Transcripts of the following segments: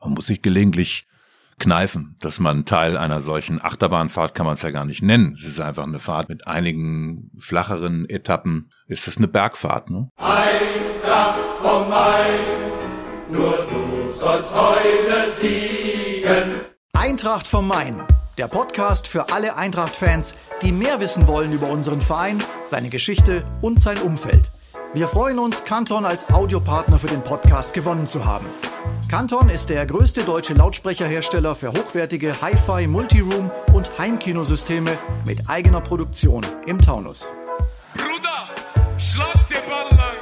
Man muss sich gelegentlich kneifen, dass man Teil einer solchen Achterbahnfahrt, kann man es ja gar nicht nennen. Es ist einfach eine Fahrt mit einigen flacheren Etappen. Ist das eine Bergfahrt, ne? Eintracht vom Main, nur du sollst heute siegen. Eintracht vom Main, der Podcast für alle Eintracht-Fans, die mehr wissen wollen über unseren Verein, seine Geschichte und sein Umfeld. Wir freuen uns, Canton als Audiopartner für den Podcast gewonnen zu haben. Canton ist der größte deutsche Lautsprecherhersteller für hochwertige Hi-Fi, Multiroom und Heimkinosysteme mit eigener Produktion im Taunus. Bruder, schlag den Ball lang!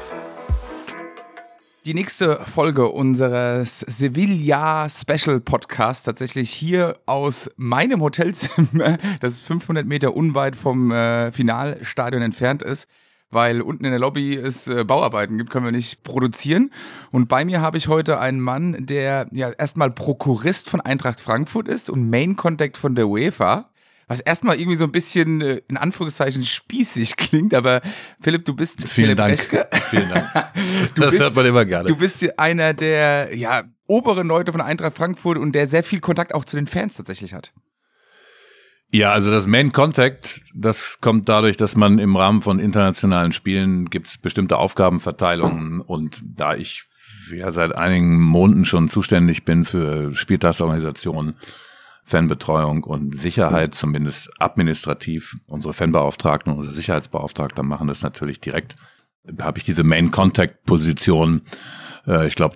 Die nächste Folge unseres Sevilla Special Podcasts tatsächlich hier aus meinem Hotelzimmer, das 500 Meter unweit vom Finalstadion entfernt ist. Weil unten in der Lobby es Bauarbeiten gibt, können wir nicht produzieren. Und bei mir habe ich heute einen Mann, der ja erstmal Prokurist von Eintracht Frankfurt ist und Main Contact von der UEFA. Was erstmal irgendwie so ein bisschen, in Anführungszeichen, spießig klingt, aber Philipp, du bist Vielen Dank. Vielen Dank. Das hört man immer gerne. Du bist einer der oberen Leute von Eintracht Frankfurt und der sehr viel Kontakt auch zu den Fans tatsächlich hat. Ja, also das Main Contact, das kommt dadurch, dass man im Rahmen von internationalen Spielen gibt's bestimmte Aufgabenverteilungen und da ich seit einigen Monaten schon zuständig bin für Spieltagsorganisation, Fanbetreuung und Sicherheit, zumindest administrativ, unsere Fanbeauftragten und unsere Sicherheitsbeauftragten machen das natürlich direkt, habe ich diese Main Contact Position, ich glaube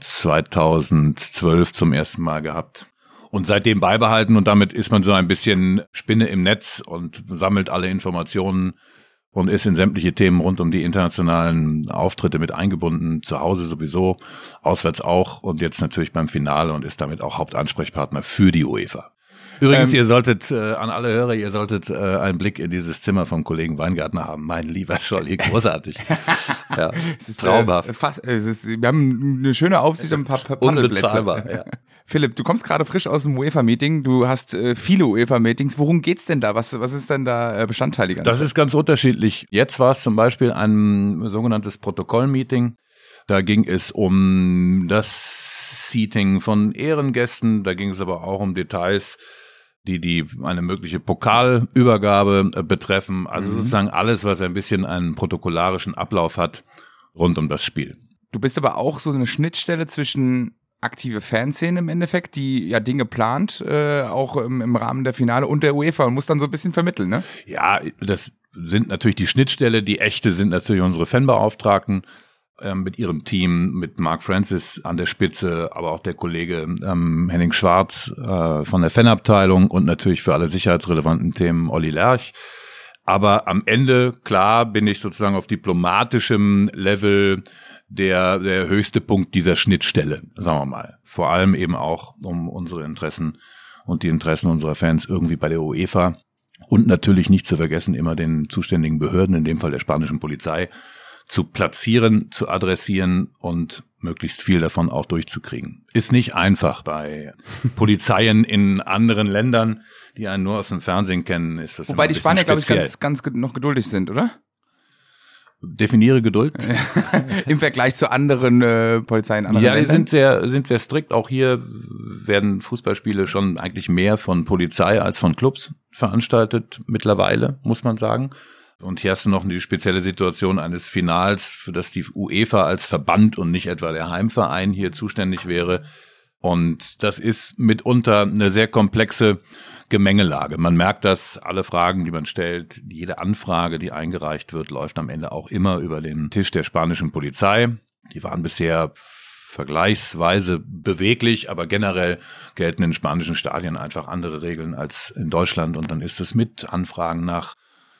2012 zum ersten Mal gehabt. Und seitdem beibehalten und damit ist man so ein bisschen Spinne im Netz und sammelt alle Informationen und ist in sämtliche Themen rund um die internationalen Auftritte mit eingebunden, zu Hause sowieso, auswärts auch und jetzt natürlich beim Finale und ist damit auch Hauptansprechpartner für die UEFA. Übrigens, ihr solltet, an alle Hörer, ihr solltet einen Blick in dieses Zimmer vom Kollegen Weingartner haben. Mein lieber Scholli, großartig. Ja, es ist traumhaft. Wir haben eine schöne Aufsicht und ein paar Paddelplätze. Unbezahlbar, ja. Philipp, du kommst gerade frisch aus dem UEFA-Meeting, du hast viele UEFA-Meetings. Worum geht's denn da? Was ist denn da Bestandteil? Das ist ganz unterschiedlich. Jetzt war es zum Beispiel ein sogenanntes Protokoll-Meeting. Da ging es um das Seating von Ehrengästen, da ging es aber auch um Details, die eine mögliche Pokalübergabe betreffen. Also sozusagen alles, was ein bisschen einen protokollarischen Ablauf hat rund um das Spiel. Du bist aber auch so eine Schnittstelle zwischen aktive Fanszene im Endeffekt, die ja Dinge plant, auch im Rahmen der Finale und der UEFA und muss dann so ein bisschen vermitteln, ne? Ja, das sind natürlich die Schnittstelle, die echte sind natürlich unsere Fanbeauftragten mit ihrem Team, mit Mark Francis an der Spitze, aber auch der Kollege Henning Schwarz von der Fanabteilung und natürlich für alle sicherheitsrelevanten Themen Olli Lerch. Aber am Ende, klar, bin ich sozusagen auf diplomatischem Level der höchste Punkt dieser Schnittstelle, sagen wir mal. Vor allem eben auch um unsere Interessen und die Interessen unserer Fans irgendwie bei der UEFA und natürlich nicht zu vergessen immer den zuständigen Behörden, in dem Fall der spanischen Polizei, zu platzieren, zu adressieren und möglichst viel davon auch durchzukriegen. Ist nicht einfach bei Polizeien in anderen Ländern, die einen nur aus dem Fernsehen kennen, ist das wobei die Spanier, glaube ich, speziell. ganz noch geduldig sind, oder? Definiere Geduld. Im Vergleich zu anderen Polizeien in anderen Ländern. Die sind sehr strikt. Auch hier werden Fußballspiele schon eigentlich mehr von Polizei als von Clubs veranstaltet mittlerweile, muss man sagen. Und hier hast du noch die spezielle Situation eines Finals, für das die UEFA als Verband und nicht etwa der Heimverein hier zuständig wäre. Und das ist mitunter eine sehr komplexe Gemengelage. Man merkt, dass alle Fragen, die man stellt, jede Anfrage, die eingereicht wird, läuft am Ende auch immer über den Tisch der spanischen Polizei. Die waren bisher vergleichsweise beweglich, aber generell gelten in spanischen Stadien einfach andere Regeln als in Deutschland. Und dann ist es mit Anfragen nach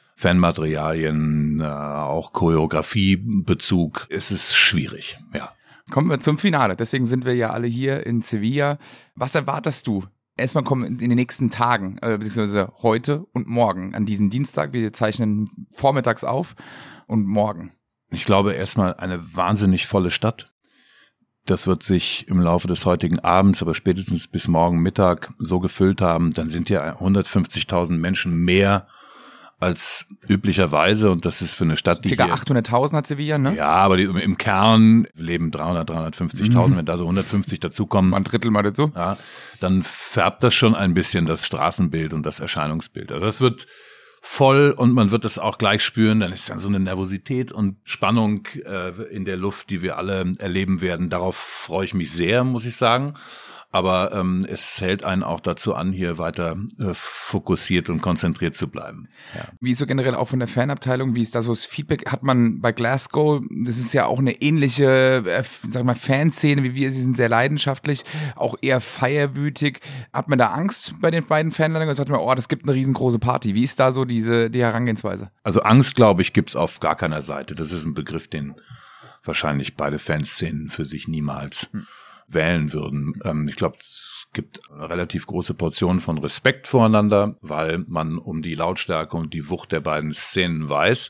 Fanmaterialien, auch Choreografiebezug, es ist schwierig, ja. Kommen wir zum Finale. Deswegen sind wir ja alle hier in Sevilla. Was erwartest du? Erstmal kommen in den nächsten Tagen, beziehungsweise heute und morgen, an diesem Dienstag. Wir zeichnen vormittags auf und morgen. Ich glaube erstmal eine wahnsinnig volle Stadt. Das wird sich im Laufe des heutigen Abends, aber spätestens bis morgen Mittag so gefüllt haben. Dann sind ja 150.000 Menschen mehr als üblicherweise, und das ist für eine Stadt, die Circa 800.000 hat Sevilla, ne? Ja, aber im Kern leben 350.000, wenn da so 150 dazukommen. Ein Drittel mal dazu. Ja, dann färbt das schon ein bisschen das Straßenbild und das Erscheinungsbild. Also das wird voll und man wird das auch gleich spüren. Dann ist dann so eine Nervosität und Spannung in der Luft, die wir alle erleben werden. Darauf freue ich mich sehr, muss ich sagen. Aber es hält einen auch dazu an, hier weiter fokussiert und konzentriert zu bleiben. Ja. Wie ist so generell auch von der Fanabteilung, wie ist da so das Feedback? Hat man bei Glasgow, das ist ja auch eine ähnliche, sag mal, Fanszene wie wir, sie sind sehr leidenschaftlich, auch eher feierwütig. Hat man da Angst bei den beiden Fanländern? Oder sagt man, das gibt eine riesengroße Party? Wie ist da so die Herangehensweise? Also Angst, glaube ich, gibt's auf gar keiner Seite. Das ist ein Begriff, den wahrscheinlich beide Fanszenen für sich niemals wählen würden. Ich glaube, es gibt eine relativ große Portion von Respekt voreinander, weil man um die Lautstärke und die Wucht der beiden Szenen weiß.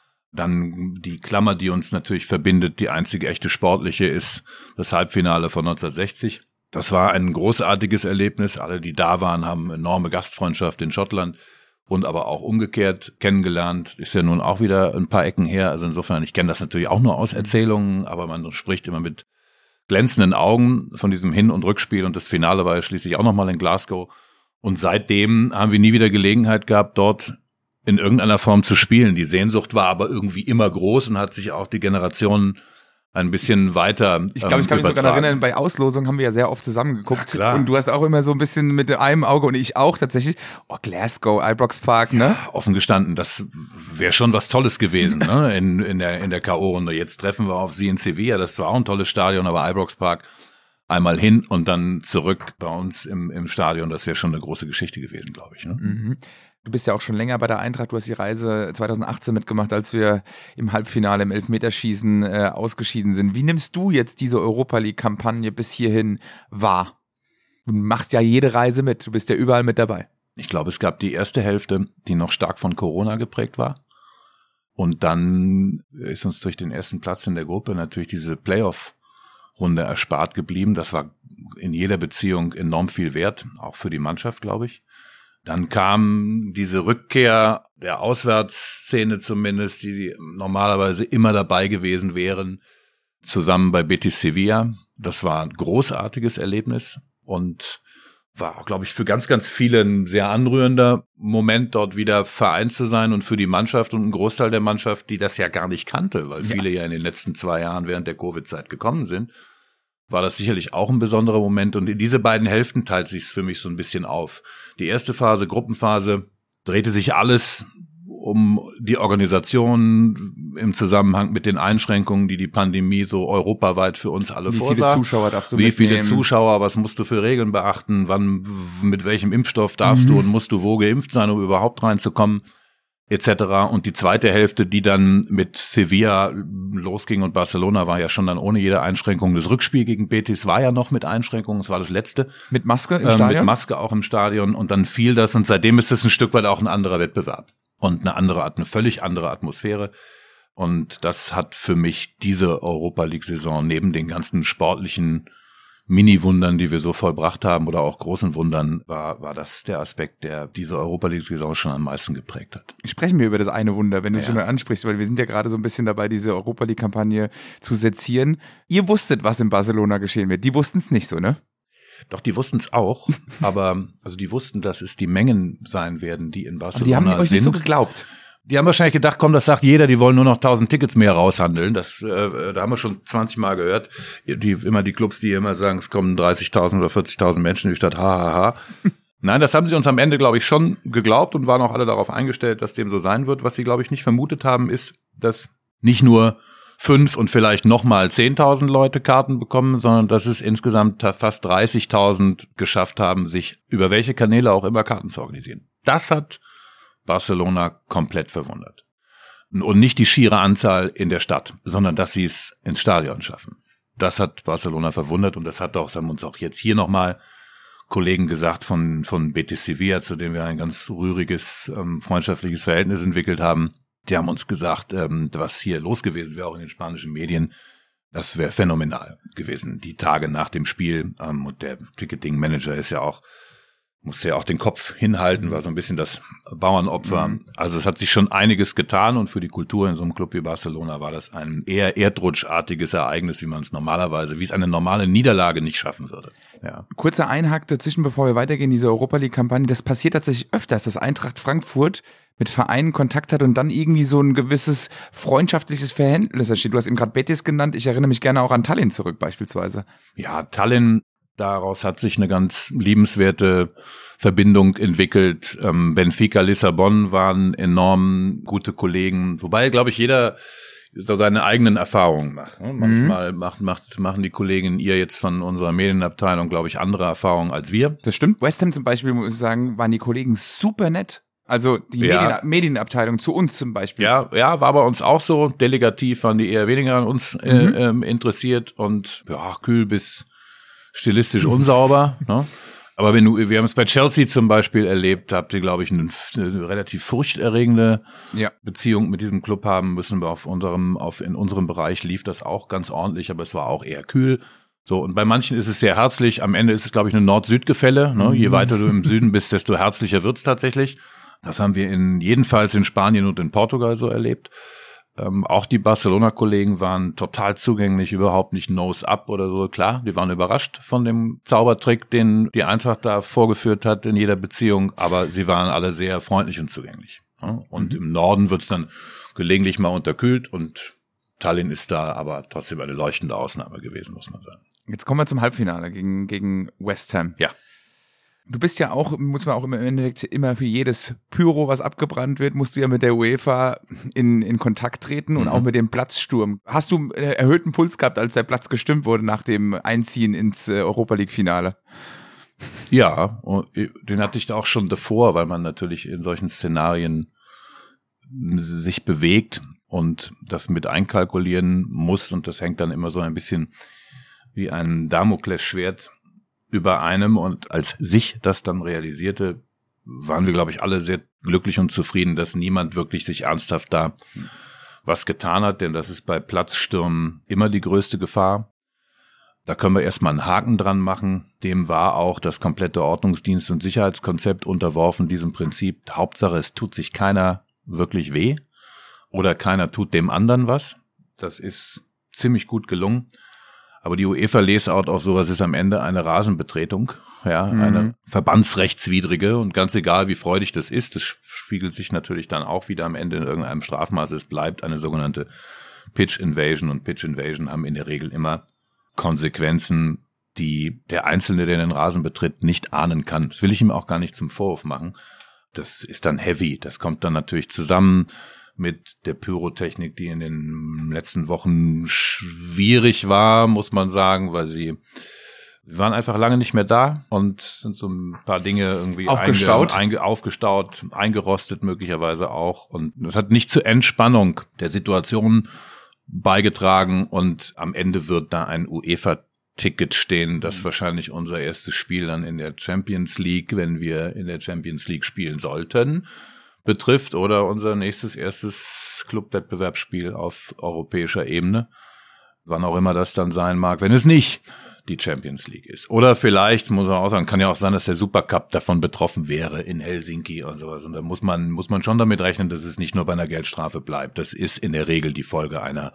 Dann die Klammer, die uns natürlich verbindet, die einzige echte sportliche, ist das Halbfinale von 1960. Das war ein großartiges Erlebnis. Alle, die da waren, haben enorme Gastfreundschaft in Schottland und aber auch umgekehrt kennengelernt. Ist ja nun auch wieder ein paar Ecken her. Also insofern, ich kenne das natürlich auch nur aus Erzählungen, aber man spricht immer mit glänzenden Augen von diesem Hin- und Rückspiel und das Finale war ja schließlich auch nochmal in Glasgow. Und seitdem haben wir nie wieder Gelegenheit gehabt, dort in irgendeiner Form zu spielen. Die Sehnsucht war aber irgendwie immer groß und hat sich auch die Generationen ein bisschen weiter Ich glaube, ich kann mich sogar erinnern, bei Auslosungen haben wir ja sehr oft zusammengeguckt. Ja, klar. Und du hast auch immer so ein bisschen mit einem Auge und ich auch tatsächlich, Glasgow, Ibrox Park, ne? Ja, offen gestanden, das wäre schon was Tolles gewesen, ne? In der K.O.-Runde. Jetzt treffen wir auf sie in Sevilla, das war auch ein tolles Stadion, aber Ibrox Park einmal hin und dann zurück bei uns im Stadion, das wäre schon eine große Geschichte gewesen, glaube ich. Ne? Mhm. Du bist ja auch schon länger bei der Eintracht. Du hast die Reise 2018 mitgemacht, als wir im Halbfinale im Elfmeterschießen ausgeschieden sind. Wie nimmst du jetzt diese Europa-League-Kampagne bis hierhin wahr? Du machst ja jede Reise mit. Du bist ja überall mit dabei. Ich glaube, es gab die erste Hälfte, die noch stark von Corona geprägt war. Und dann ist uns durch den ersten Platz in der Gruppe natürlich diese Playoff-Runde erspart geblieben. Das war in jeder Beziehung enorm viel wert, auch für die Mannschaft, glaube ich. Dann kam diese Rückkehr der Auswärtsszene zumindest, die normalerweise immer dabei gewesen wären, zusammen bei Betis Sevilla. Das war ein großartiges Erlebnis und war auch, glaube ich, für ganz, ganz viele ein sehr anrührender Moment, dort wieder vereint zu sein und für die Mannschaft und einen Großteil der Mannschaft, die das ja gar nicht kannte, weil viele ja in den letzten 2 Jahren während der Covid-Zeit gekommen sind, war das sicherlich auch ein besonderer Moment. Und in diese beiden Hälften teilt sich es für mich so ein bisschen auf. Die erste Phase, Gruppenphase, drehte sich alles um die Organisation im Zusammenhang mit den Einschränkungen, die Pandemie so europaweit für uns alle vorsah. Wie viele Zuschauer darfst du mitnehmen? Wie viele Zuschauer, was musst du für Regeln beachten, wann, mit welchem Impfstoff darfst du und musst du wo geimpft sein, um überhaupt reinzukommen, etc. Und die zweite Hälfte, die dann mit Sevilla losging und Barcelona war ja schon dann ohne jede Einschränkung. Das Rückspiel gegen Betis war ja noch mit Einschränkungen, es war das letzte. Mit Maske im Stadion? Mit Maske auch im Stadion und dann fiel das und seitdem ist es ein Stück weit auch ein anderer Wettbewerb und eine völlig andere Atmosphäre. Und das hat für mich diese Europa-League-Saison neben den ganzen sportlichen Mini-Wundern, die wir so vollbracht haben oder auch großen Wundern, war das der Aspekt, der diese Europa-League-Saison schon am meisten geprägt hat. Sprechen wir über das eine Wunder, wenn du es schon mal ansprichst, weil wir sind ja gerade so ein bisschen dabei, diese Europa-League-Kampagne zu sezieren. Ihr wusstet, was in Barcelona geschehen wird. Die wussten es nicht so, ne? Doch, die wussten es auch, aber also die wussten, dass es die Mengen sein werden, die in Barcelona sind. Aber die haben euch nicht so geglaubt. Die haben wahrscheinlich gedacht, komm, das sagt jeder, die wollen nur noch 1000 Tickets mehr raushandeln. Da haben wir schon 20 Mal gehört. Immer die Clubs, die immer sagen, es kommen 30.000 oder 40.000 Menschen in die Stadt, hahaha. Nein, das haben sie uns am Ende, glaube ich, schon geglaubt und waren auch alle darauf eingestellt, dass dem so sein wird. Was sie, glaube ich, nicht vermutet haben, ist, dass nicht nur 5 und vielleicht nochmal 10.000 Leute Karten bekommen, sondern dass es insgesamt fast 30.000 geschafft haben, sich über welche Kanäle auch immer Karten zu organisieren. Das hat Barcelona komplett verwundert. Und nicht die schiere Anzahl in der Stadt, sondern dass sie es ins Stadion schaffen. Das hat Barcelona verwundert und das haben uns auch jetzt hier nochmal Kollegen gesagt von Betis Sevilla, zu dem wir ein ganz rühriges, freundschaftliches Verhältnis entwickelt haben. Die haben uns gesagt, was hier los gewesen wäre, auch in den spanischen Medien, das wäre phänomenal gewesen, die Tage nach dem Spiel. Und der Ticketing-Manager ist ja auch musste ja auch den Kopf hinhalten, war so ein bisschen das Bauernopfer. Also es hat sich schon einiges getan und für die Kultur in so einem Club wie Barcelona war das ein eher erdrutschartiges Ereignis, wie es eine normale Niederlage nicht schaffen würde. Ja. Kurzer Einhack dazwischen, bevor wir weitergehen, diese Europa League-Kampagne, das passiert tatsächlich öfters, dass Eintracht Frankfurt mit Vereinen Kontakt hat und dann irgendwie so ein gewisses freundschaftliches Verhältnis entsteht. Du hast eben gerade Betis genannt, ich erinnere mich gerne auch an Tallinn zurück beispielsweise. Ja, Tallinn, daraus hat sich eine ganz liebenswerte Verbindung entwickelt. Benfica, Lissabon waren enorm gute Kollegen, wobei, glaube ich, jeder so seine eigenen Erfahrungen macht. Manchmal machen die Kolleginnen ihr jetzt von unserer Medienabteilung, glaube ich, andere Erfahrungen als wir. Das stimmt. West Ham zum Beispiel, muss ich sagen, waren die Kollegen super nett. Also die Medienabteilung zu uns zum Beispiel. Ja, war bei uns auch so. Delegativ waren die eher weniger an uns interessiert und kühl bis stilistisch unsauber. Ne? Aber wir haben es bei Chelsea zum Beispiel erlebt, habt ihr, glaube ich, eine relativ furchterregende Beziehung mit diesem Club haben müssen. In unserem Bereich lief das auch ganz ordentlich, aber es war auch eher kühl. So, und bei manchen ist es sehr herzlich. Am Ende ist es, glaube ich, eine Nord-Süd-Gefälle. Ne? Je weiter du im Süden bist, desto herzlicher wird's tatsächlich. Das haben wir jedenfalls in Spanien und in Portugal so erlebt. Auch die Barcelona-Kollegen waren total zugänglich, überhaupt nicht nose up oder so. Klar, die waren überrascht von dem Zaubertrick, den die Eintracht da vorgeführt hat in jeder Beziehung, aber sie waren alle sehr freundlich und zugänglich. Und im Norden wird's dann gelegentlich mal unterkühlt und Tallinn ist da aber trotzdem eine leuchtende Ausnahme gewesen, muss man sagen. Jetzt kommen wir zum Halbfinale gegen West Ham. Ja. Du bist ja auch, muss man auch im Endeffekt immer für jedes Pyro, was abgebrannt wird, musst du ja mit der UEFA in Kontakt treten und auch mit dem Platzsturm. Hast du erhöhten Puls gehabt, als der Platz gestimmt wurde nach dem Einziehen ins Europa-League-Finale? Ja, und den hatte ich auch schon davor, weil man natürlich in solchen Szenarien sich bewegt und das mit einkalkulieren muss und das hängt dann immer so ein bisschen wie ein Damoklesschwert über einem und als sich das dann realisierte, waren wir, glaube ich, alle sehr glücklich und zufrieden, dass niemand wirklich sich ernsthaft da was getan hat, denn das ist bei Platzstürmen immer die größte Gefahr. Da können wir erstmal einen Haken dran machen. Dem war auch das komplette Ordnungsdienst- und Sicherheitskonzept unterworfen, diesem Prinzip. Hauptsache, es tut sich keiner wirklich weh oder keiner tut dem anderen was. Das ist ziemlich gut gelungen. Aber die UEFA-Layout auf sowas ist am Ende eine Rasenbetretung, eine verbandsrechtswidrige und ganz egal, wie freudig das ist, das spiegelt sich natürlich dann auch wieder am Ende in irgendeinem Strafmaß. Es bleibt eine sogenannte Pitch Invasion und Pitch Invasion haben in der Regel immer Konsequenzen, die der Einzelne, der den Rasen betritt, nicht ahnen kann. Das will ich ihm auch gar nicht zum Vorwurf machen. Das ist dann heavy. Das kommt dann natürlich zusammen mit der Pyrotechnik, die in den letzten Wochen schwierig war, muss man sagen, weil wir waren einfach lange nicht mehr da und sind so ein paar Dinge irgendwie aufgestaut, eingerostet möglicherweise auch. Und das hat nicht zur Entspannung der Situation beigetragen und am Ende wird da ein UEFA-Ticket stehen, das wahrscheinlich unser erstes Spiel dann in der Champions League, wenn wir in der Champions League spielen sollten, betrifft oder unser erstes Clubwettbewerbsspiel auf europäischer Ebene, wann auch immer das dann sein mag, wenn es nicht die Champions League ist. Oder vielleicht, muss man auch sagen, kann ja auch sein, dass der Supercup davon betroffen wäre in Helsinki und sowas. Und da muss man schon damit rechnen, dass es nicht nur bei einer Geldstrafe bleibt. Das ist in der Regel die Folge einer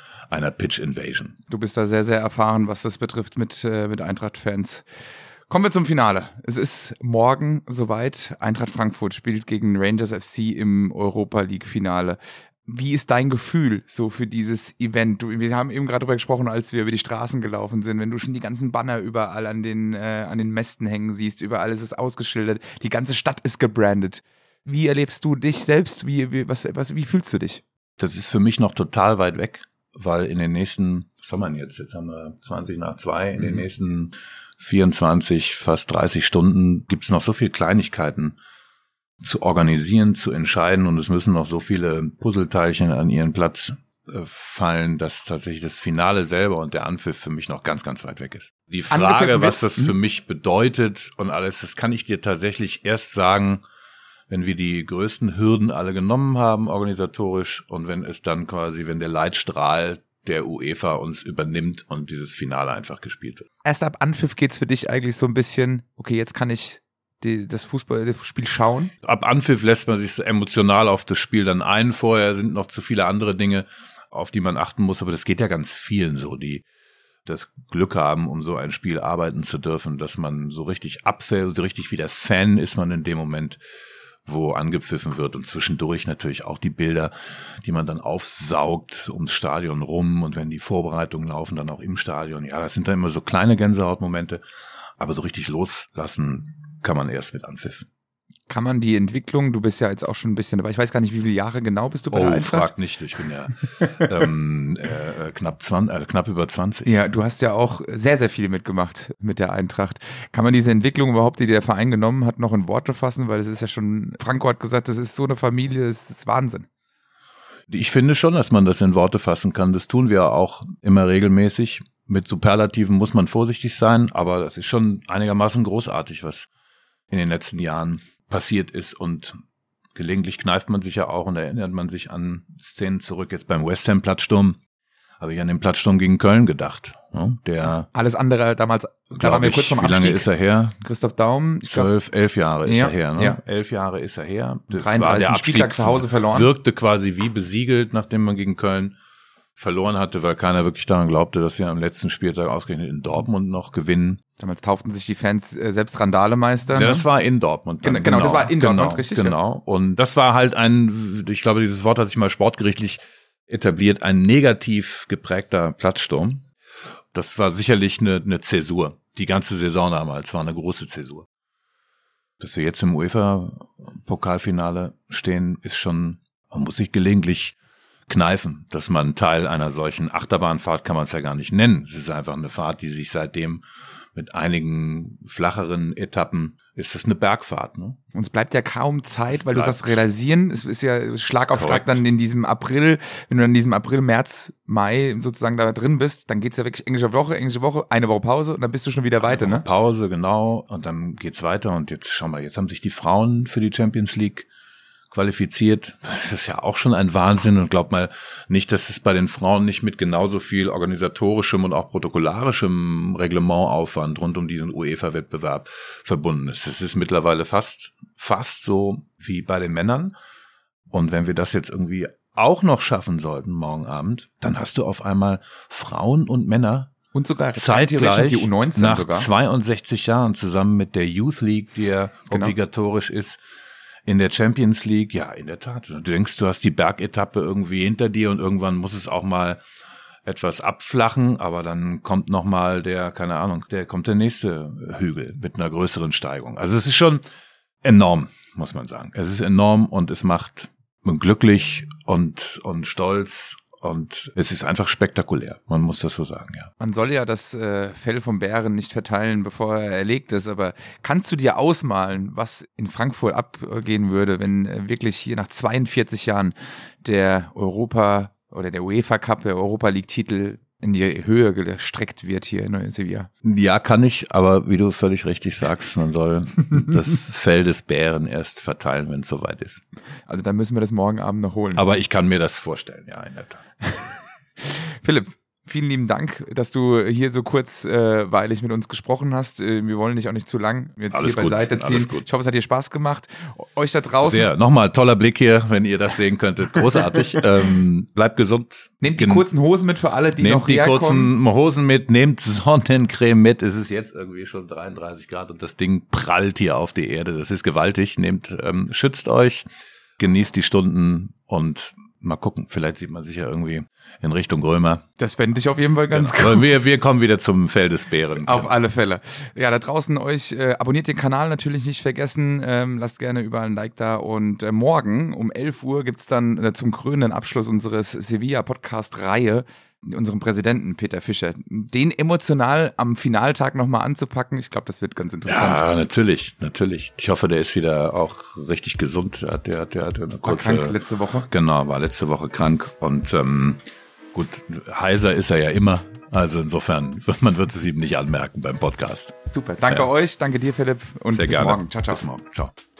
Pitch Invasion. Du bist da sehr, sehr erfahren, was das betrifft mit Eintracht-Fans. Kommen wir zum Finale. Es ist morgen soweit. Eintracht Frankfurt spielt gegen Rangers FC im Europa-League-Finale. Wie ist dein Gefühl so für dieses Event? Wir haben eben gerade darüber gesprochen, als wir über die Straßen gelaufen sind. Wenn du schon die ganzen Banner überall an den Mästen hängen siehst, überall ist es ausgeschildert, die ganze Stadt ist gebrandet. Wie erlebst du dich selbst? Wie fühlst du dich? Das ist für mich noch total weit weg, weil in den nächsten, was haben wir jetzt? Jetzt haben wir 20:02, in den nächsten 24, fast 30 Stunden gibt es noch so viele Kleinigkeiten zu organisieren, zu entscheiden und es müssen noch so viele Puzzleteilchen an ihren Platz fallen, dass tatsächlich das Finale selber und der Anpfiff für mich noch ganz, ganz weit weg ist. Die Frage, was das für mich bedeutet und alles, das kann ich dir tatsächlich erst sagen, wenn wir die größten Hürden alle genommen haben, organisatorisch, und wenn der Leitstrahl der UEFA uns übernimmt und dieses Finale einfach gespielt wird. Erst ab Anpfiff geht's für dich eigentlich so ein bisschen, okay, jetzt kann ich das Spiel schauen? Ab Anpfiff lässt man sich so emotional auf das Spiel dann ein. Vorher sind noch zu viele andere Dinge, auf die man achten muss. Aber das geht ja ganz vielen so, die das Glück haben, um so ein Spiel arbeiten zu dürfen, dass man so richtig abfällt, so richtig wie der Fan ist man in dem Moment, wo angepfiffen wird, und zwischendurch natürlich auch die Bilder, die man dann aufsaugt ums Stadion rum, und wenn die Vorbereitungen laufen, dann auch im Stadion. Ja, das sind dann immer so kleine Gänsehautmomente, aber so richtig loslassen kann man erst mit Anpfiff. Kann man die Entwicklung, du bist ja jetzt auch schon ein bisschen dabei, ich weiß gar nicht, wie viele Jahre genau bist du bei der Eintracht? Frag nicht, ich bin ja knapp über 20. Ja, du hast ja auch sehr, sehr viel mitgemacht mit der Eintracht. Kann man diese Entwicklung überhaupt, die der Verein genommen hat, noch in Worte fassen? Weil es ist ja schon, Franco hat gesagt, das ist so eine Familie, das ist Wahnsinn. Ich finde schon, dass man das in Worte fassen kann. Das tun wir auch immer regelmäßig. Mit Superlativen muss man vorsichtig sein, aber das ist schon einigermaßen großartig, was in den letzten Jahren passiert ist, und gelegentlich kneift man sich ja auch und erinnert man sich an Szenen zurück. Jetzt beim West Ham Plattsturm habe ich an den Plattsturm gegen Köln gedacht. Der alles andere damals, da waren wir kurz vom Abstieg. Wie lange ist er her? Christoph Daum. 11 Jahre ist er her. Ne? Ja. 11 Jahre ist er her. Das 33 war der Abstieg, Spieltag zu Hause verloren. Wirkte quasi wie besiegelt, nachdem man gegen Köln verloren hatte, weil keiner wirklich daran glaubte, dass wir am letzten Spieltag ausgerechnet in Dortmund noch gewinnen. Damals tauften sich die Fans selbst Randalemeister. Ja, das war in Dortmund. Genau, das war in Dortmund, richtig. Genau. Ja. Und das war halt ich glaube, dieses Wort hat sich mal sportgerichtlich etabliert, ein negativ geprägter Platzsturm. Das war sicherlich eine Zäsur. Die ganze Saison damals war eine große Zäsur. Dass wir jetzt im UEFA-Pokalfinale stehen, ist schon, man muss sich gelegentlich kneifen, dass man Teil einer solchen Achterbahnfahrt, kann man es ja gar nicht nennen. Es ist einfach eine Fahrt, die sich seitdem mit einigen flacheren Etappen, ist das eine Bergfahrt. Ne? Und es bleibt ja kaum Zeit, weil du sagst, realisieren, es ist ja Schlag auf Schlag dann in diesem April, wenn du dann in diesem April, März, Mai sozusagen da drin bist, dann geht's ja wirklich englische Woche, eine Woche Pause und dann bist du schon wieder weiter, ne? Pause, genau, und dann geht's weiter, und jetzt schau mal, jetzt haben sich die Frauen für die Champions League qualifiziert. Das ist ja auch schon ein Wahnsinn, und glaub mal nicht, dass es bei den Frauen nicht mit genauso viel organisatorischem und auch protokollarischem Reglementaufwand rund um diesen UEFA-Wettbewerb verbunden ist. Es ist mittlerweile fast so wie bei den Männern. Und wenn wir das jetzt irgendwie auch noch schaffen sollten morgen Abend, dann hast du auf einmal Frauen und Männer und sogar zeitgleich die U19 nach sogar 62 Jahren zusammen mit der Youth League, die ja obligatorisch ist, in der Champions League. Ja, in der Tat. Du denkst, du hast die Bergetappe irgendwie hinter dir, und irgendwann muss es auch mal etwas abflachen, aber dann kommt noch mal der nächste Hügel mit einer größeren Steigung. Also es ist schon enorm, muss man sagen. Es ist enorm, und es macht glücklich und stolz. Und es ist einfach spektakulär, man muss das so sagen, ja. Man soll ja das Fell vom Bären nicht verteilen, bevor er erlegt ist, aber kannst du dir ausmalen, was in Frankfurt abgehen würde, wenn wirklich hier nach 42 Jahren der UEFA Cup, der Europa League Titel in die Höhe gestreckt wird hier in Sevilla? Ja, kann ich, aber wie du völlig richtig sagst, man soll das Fell des Bären erst verteilen, wenn es soweit ist. Also dann müssen wir das morgen Abend noch holen. Aber ich kann mir das vorstellen, ja, in der Tat. Philipp, vielen lieben Dank, dass du hier so kurzweilig mit uns gesprochen hast. Wir wollen dich auch nicht zu lang jetzt alles hier beiseite ziehen. Ich hoffe, es hat dir Spaß gemacht. Euch da draußen. Sehr. Nochmal toller Blick hier, wenn ihr das sehen könntet. Großartig. Bleibt gesund. Nehmt die kurzen Hosen mit für alle, die noch herkommen. Nehmt die kurzen Hosen mit, nehmt Sonnencreme mit. Es ist jetzt irgendwie schon 33 Grad und das Ding prallt hier auf die Erde. Das ist gewaltig. Schützt euch, genießt die Stunden und mal gucken, vielleicht sieht man sich ja irgendwie in Richtung Römer. Das fände ich auf jeden Fall ganz cool. Wir kommen wieder zum Feld des Bären. Auf alle Fälle. Ja, da draußen abonniert den Kanal natürlich nicht vergessen. Lasst gerne überall ein Like da. Und morgen um 11 Uhr gibt's dann zum krönenden Abschluss unseres Sevilla-Podcast-Reihe unseren Präsidenten Peter Fischer. Den emotional am Finaltag nochmal anzupacken, ich glaube, das wird ganz interessant. Ja, natürlich. Ich hoffe, der ist wieder auch richtig gesund. Der hat eine kurze... War krank letzte Woche? Genau, war letzte Woche krank. Und gut, heiser ist er ja immer. Also insofern, man wird es ihm nicht anmerken beim Podcast. Super, danke euch, danke dir, Philipp. Und sehr bis gerne. Morgen. Ciao, ciao. Bis morgen. Ciao.